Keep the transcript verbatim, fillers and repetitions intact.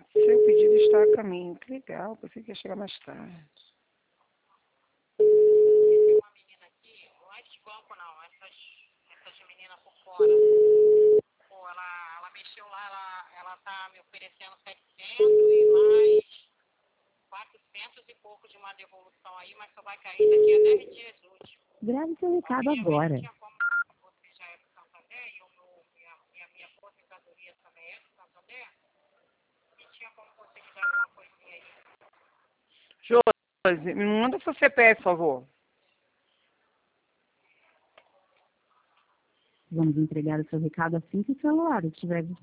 Seu pedido está a caminho. Que legal, pensei que ia chegar mais tarde. Tem uma menina aqui, não é de banco não, essas, essas meninas por fora. Pô, ela, ela mexeu lá, ela, ela tá me oferecendo setecentos e mais quatrocentos e pouco de uma devolução aí, mas só vai cair daqui a dez dias úteis. Grave seu recado agora. Tinha como você já é do Santander e o meu, minha, minha, minha aposentadoria também é do Santander, e tinha como você me dar alguma coisinha aí. Josi, me manda seu C P F, por favor. Vamos entregar o seu recado assim que o celular estiver